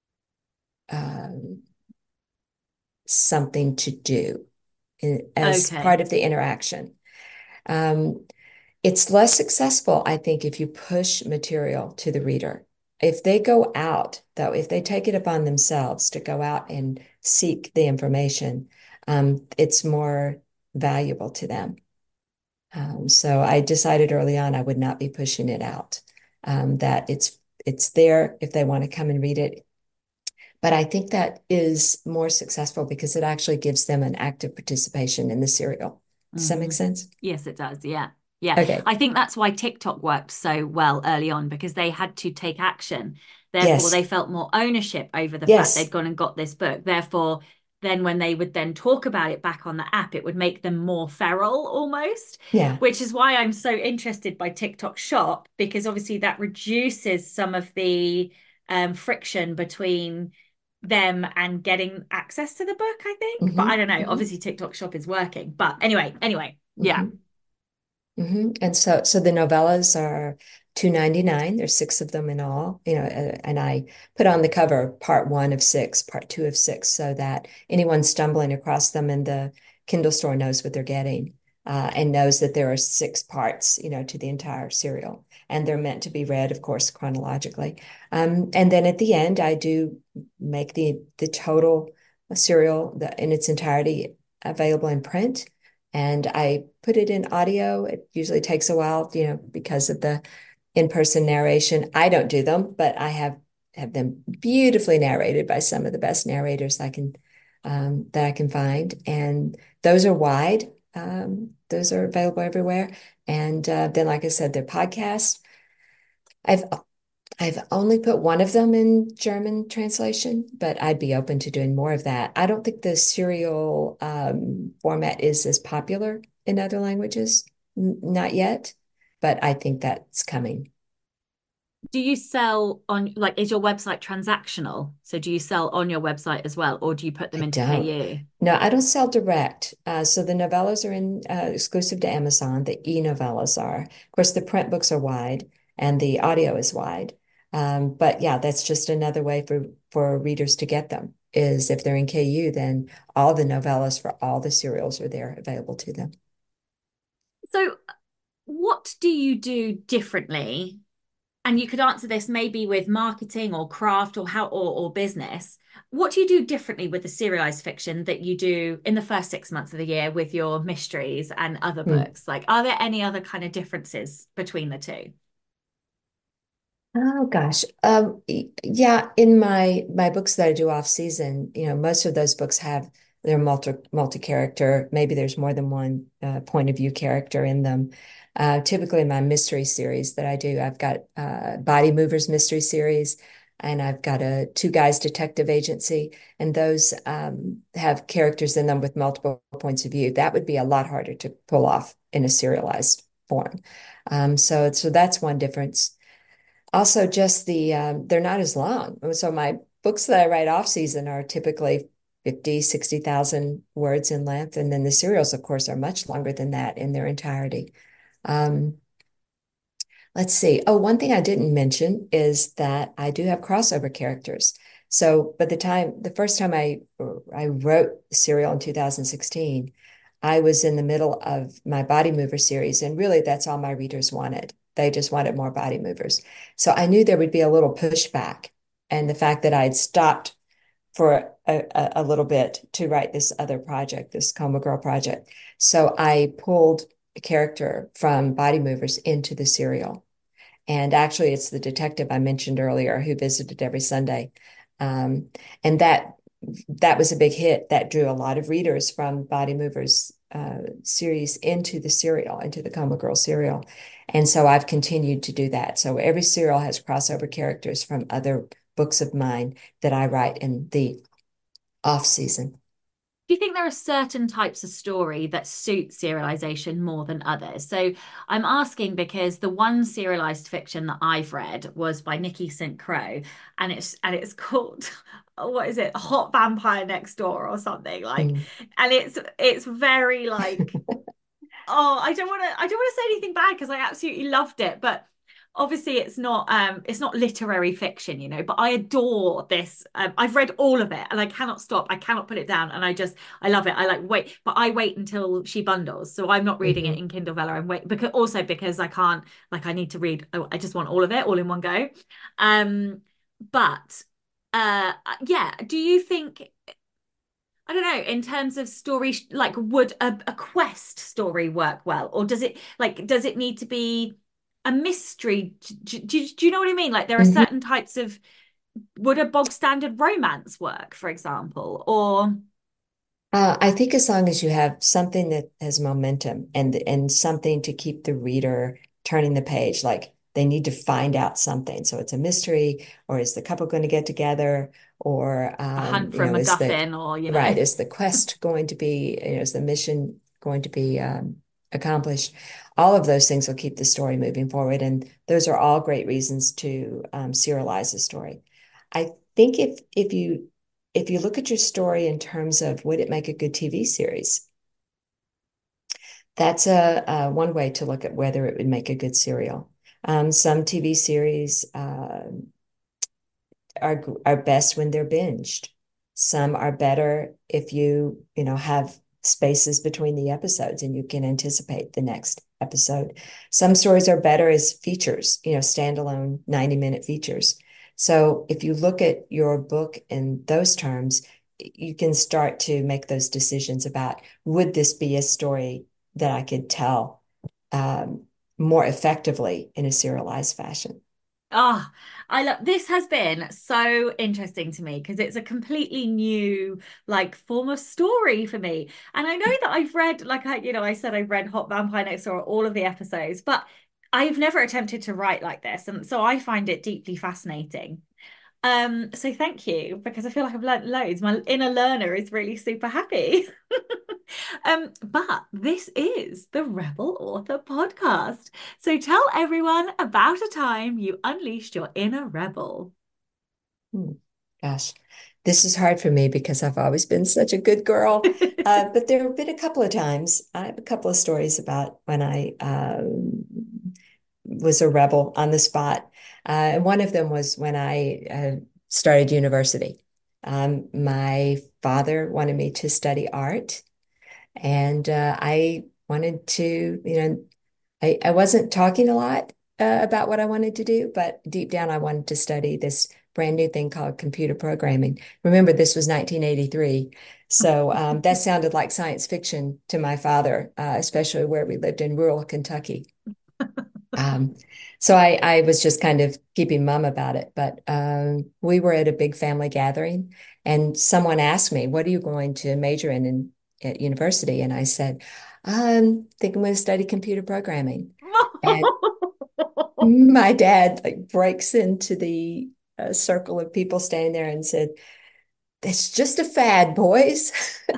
um, something to do in, as Okay. part of the interaction. Um, it's less successful, I think, if you push material to the reader. If they go out, though, if they take it upon themselves to go out and seek the information, um, it's more valuable to them. Um, so I decided early on I would not be pushing it out. Um, that it's it's there if they want to come and read it. But I think that is more successful because it actually gives them an active participation in the serial. Does that make Hmm. sense? Yes, it does. Yeah. Yeah. Okay. I think that's why TikTok worked so well early on, because they had to take action. Therefore, they Yes. felt more ownership over the fact they'd Yes. gone and got this book. Therefore, then when they would then talk about it back on the app, it would make them more feral almost, Yeah. which is why I'm so interested by TikTok Shop, because obviously that reduces some of the um, friction between them and getting access to the book, I think. But Hmm. I don't know. Hmm. Obviously, TikTok Shop is working. But anyway, anyway, yeah. Hmm. Hmm. And so, so the novellas are two ninety-nine. There's six of them in all, you know, uh, and I put on the cover part one of six, part two of six, so that anyone stumbling across them in the Kindle store knows what they're getting, uh, and knows that there are six parts, you know, to the entire serial. And they're meant to be read, of course, chronologically. Um, and then at the end, I do make the the total serial the, in its entirety available in print, and I put it in audio. It usually takes a while, you know, because of the in-person narration. I don't do them, but I have have them beautifully narrated by some of the best narrators I can um, that I can find, and those are wide. Um, those are available everywhere. And uh, then, like I said, they're podcasts. I've I've only put one of them in German translation, but I'd be open to doing more of that. I don't think the serial um, format is as popular in other languages, N not yet, but I think that's coming. Do you sell on, like, is your website transactional? So do you sell on your website as well, or do you put them I into don't. K U? No, I don't sell direct. Uh, so the novellas are in uh, exclusive to Amazon. The e-novellas are. Of course, the print books are wide and the audio is wide. Um, but yeah, that's just another way for for readers to get them. Is if they're in K U, then all the novellas for all the serials are there available to them. So what do you do differently? And you could answer this maybe with marketing or craft or how or, or business. What do you do differently with the serialized fiction that you do in the first six months of the year with your mysteries and other Hmm. books? Like, are there any other kind of differences between the two? Oh gosh. Um, yeah, in my my books that I do off season, you know, most of those books have their multi multi-character. Maybe there's more than one uh, point of view character in them. Uh, typically, my mystery series that I do, I've got uh, Body Movers mystery series, and I've got a Two Guys Detective Agency, and those um, have characters in them with multiple points of view. That would be a lot harder to pull off in a serialized form. Um, so, so that's one difference. Also, just the um, they're not as long. So my books that I write off season are typically fifty, sixty thousand words in length. And then the serials, of course, are much longer than that in their entirety. Um, let's see. Oh, one thing I didn't mention is that I do have crossover characters. So by the time, the first time I I wrote Serial in two thousand sixteen, I was in the middle of my Body Mover series, and really that's all my readers wanted. They just wanted more body movers. So I knew there would be a little pushback. And the fact that I'd stopped for a, a, a little bit to write this other project, this Coma Girl project. So I pulled a character from Body Movers into the serial. And actually, it's the detective I mentioned earlier who visited every Sunday. Um, and that that was a big hit that drew a lot of readers from Body Movers uh, series into the serial, into the Coma Girl serial. And so I've continued to do that. So every serial has crossover characters from other books of mine that I write in the off season. Do you think there are certain types of story that suit serialization more than others? So I'm asking because the one serialized fiction that I've read was by Nikki Saint Crow, and it's and it's called what is it? Hot Vampire Next Door or something like, Mm. and it's it's very like, oh, I don't want to I don't want to say anything bad because I absolutely loved it, but obviously it's not um it's not literary fiction, you know, but I adore this. Um, I've read all of it and I cannot stop. I cannot put it down and I just I love it. I like wait, but I wait until she bundles. So I'm not reading it Mhm. in Kindle Vella. I'm wait because also because I can't like I need to read oh, I just want all of it all in one go. Um but uh yeah, do you think I don't know, in terms of story, like would a, a quest story work well? Or does it like does it need to be a mystery? Do, do, do you know what I mean? Like there are Mhm. certain types of would a bog standard romance work, for example? Or Uh, I think as long as you have something that has momentum and and something to keep the reader turning the page, like they need to find out something. So it's a mystery, or is the couple going to get together, or a um, hunt you for a know, is the MacGuffin, or you know. right, is the quest going to be, you know, is the mission going to be um, accomplished? All of those things will keep the story moving forward, and those are all great reasons to um, serialize a story. I think if if you if you look at your story in terms of would it make a good T V series, that's a, a one way to look at whether it would make a good serial. Um, some T V series uh, are are best when they're binged. Some are better if you you know have spaces between the episodes and you can anticipate the next episode. Some stories are better as features, you know, standalone ninety minute features. So if you look at your book in those terms, you can start to make those decisions about would this be a story that I could tell um, more effectively in a serialized fashion. Oh, I love this has been so interesting to me because it's a completely new like form of story for me. And I know that I've read like I you know I said I've read Hot Vampire Next Door all of the episodes, but I've never attempted to write like this, and so I find it deeply fascinating. Um, so thank you, because I feel like I've learnt loads. My inner learner is really super happy. Um, but this is the Rebel Author Podcast. So tell everyone about a time you unleashed your inner rebel. Hmm. Gosh, this is hard for me because I've always been such a good girl. Uh, but there have been a couple of times. I have a couple of stories about when I um, was a rebel on the spot. Uh, and one of them was when I uh, started university. Um, my father wanted me to study art, and uh, I wanted to, you know, I, I wasn't talking a lot uh, about what I wanted to do, but deep down, I wanted to study this brand new thing called computer programming. Remember, this was nineteen eighty-three. So um, that sounded like science fiction to my father, uh, especially where we lived in rural Kentucky. Um, so I, I was just kind of keeping mum about it. But um, we were at a big family gathering, and someone asked me, "What are you going to major in, in at university?" And I said, "I'm thinking I'm going to study computer programming." And my dad like breaks into the uh, circle of people standing there and said, "It's just a fad, boys.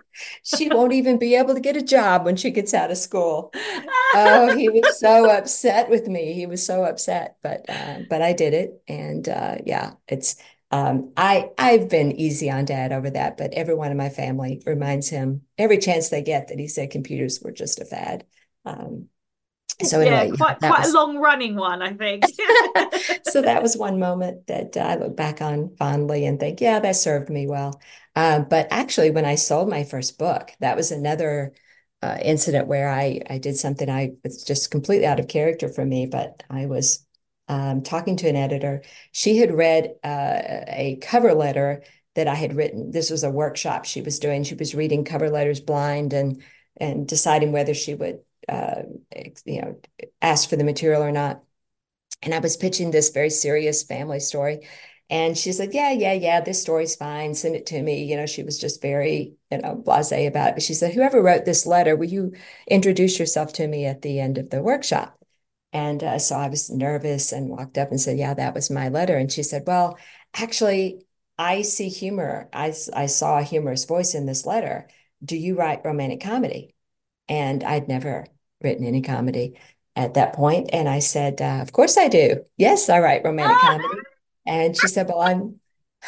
She won't even be able to get a job when she gets out of school." Oh, he was so upset with me. He was so upset, but uh, but I did it, and uh, yeah, it's um, I I've been easy on Dad over that, but everyone in my family reminds him every chance they get that he said computers were just a fad. Um, so Yeah, anyway, yeah, quite that quite a was long running one, I think. so that was one moment that uh, I look back on fondly and think, yeah, that served me well. Uh, but actually, when I sold my first book, that was another uh, incident where I I did something I was just completely out of character for me. But I was um, talking to an editor. She had read uh, a cover letter that I had written. This was a workshop she was doing. She was reading cover letters blind and and deciding whether she would uh, you know ask for the material or not. And I was pitching this very serious family story. And she's like, yeah, yeah, yeah, this story's fine. Send it to me. You know, she was just very, you know, blasé about it. But she said, whoever wrote this letter, will you introduce yourself to me at the end of the workshop? And uh, so I was nervous and walked up and said, yeah, that was my letter. And she said, well, actually, I see humor. I, I saw a humorous voice in this letter. Do you write romantic comedy? And I'd never written any comedy at that point. And I said, uh, of course I do. Yes, I write romantic comedy. And she said, well, I'm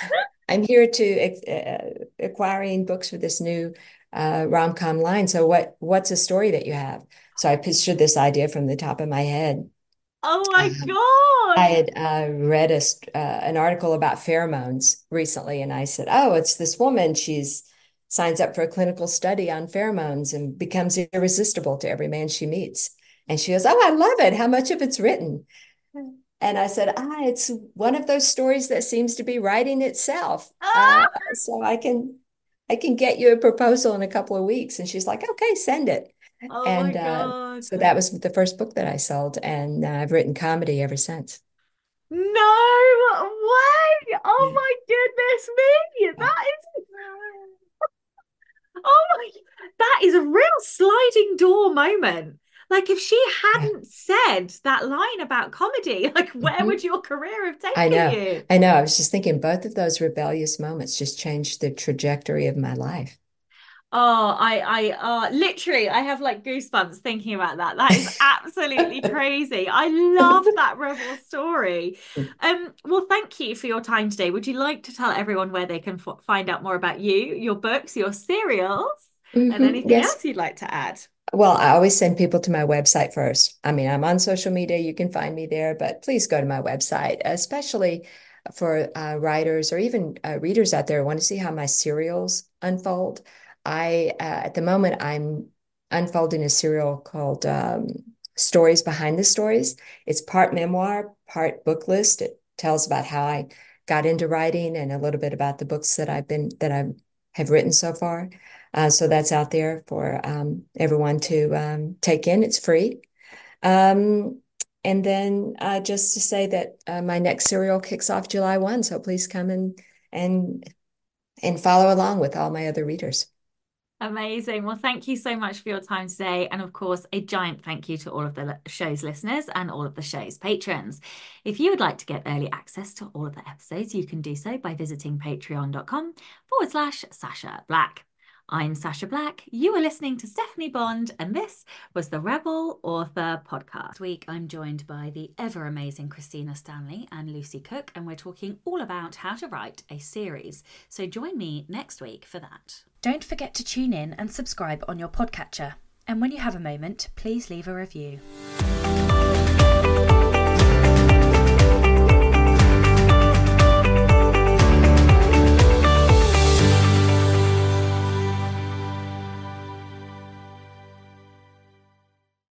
I'm here to uh, acquiring books for this new uh, rom-com line. So what what's a story that you have? So I pictured this idea from the top of my head. Oh my Um, I God. had uh, read a, uh, an article about pheromones recently, and I said, "Oh, it's this woman. She's signs up for a clinical study on pheromones and becomes irresistible to every man she meets." And she goes, "Oh, I love it. How much of it's written?" And I said, "Ah, it's one of those stories that seems to be writing itself. Uh, Ah! so I can, I can get you a proposal in a couple of weeks." And she's like, "Okay, send it." Oh my And uh, God. so that was the first book that I sold, and uh, I've written comedy ever since. No way. Oh Yeah. my goodness me. That is, oh my, that is a real sliding door moment. Like if she Yeah. hadn't said that line about comedy, like where would Mhm. your career have I taken know. you? I know. I was just thinking both of those rebellious moments just changed the trajectory of my life. Oh, I, I, uh, literally, I have like goosebumps thinking about that. That is absolutely crazy. I love that rebel story. Um, well, thank you for your time today. Would you like to tell everyone where they can f find out more about you, your books, your serials, and Hmm. anything Yes. else you'd like to add? Well, I always send people to my website first. I mean, I'm on social media. You can find me there, but please go to my website, especially for uh, writers or even uh, readers out there who want to see how my serials unfold. I, uh, at the moment, I'm unfolding a serial called um, Stories Behind the Stories. It's part memoir, part book list. It tells about how I got into writing and a little bit about the books that I've been that I have written so far. Uh, so that's out there for um, everyone to um, take in. It's free. Um, and then uh, just to say that uh, my next serial kicks off July first. So please come and and and follow along with all my other readers. Amazing. Well, thank you so much for your time today. And of course, a giant thank you to all of the show's listeners and all of the show's patrons. If you would like to get early access to all of the episodes, you can do so by visiting patreon.com forward slash Sacha Black. I'm Sacha Black. You are listening to Stephanie Bond, and this was the Rebel Author Podcast. This week, I'm joined by the ever amazing Christina Stanley and Lucy Cook, and we're talking all about how to write a series. So join me next week for that. Don't forget to tune in and subscribe on your podcatcher. And when you have a moment, please leave a review.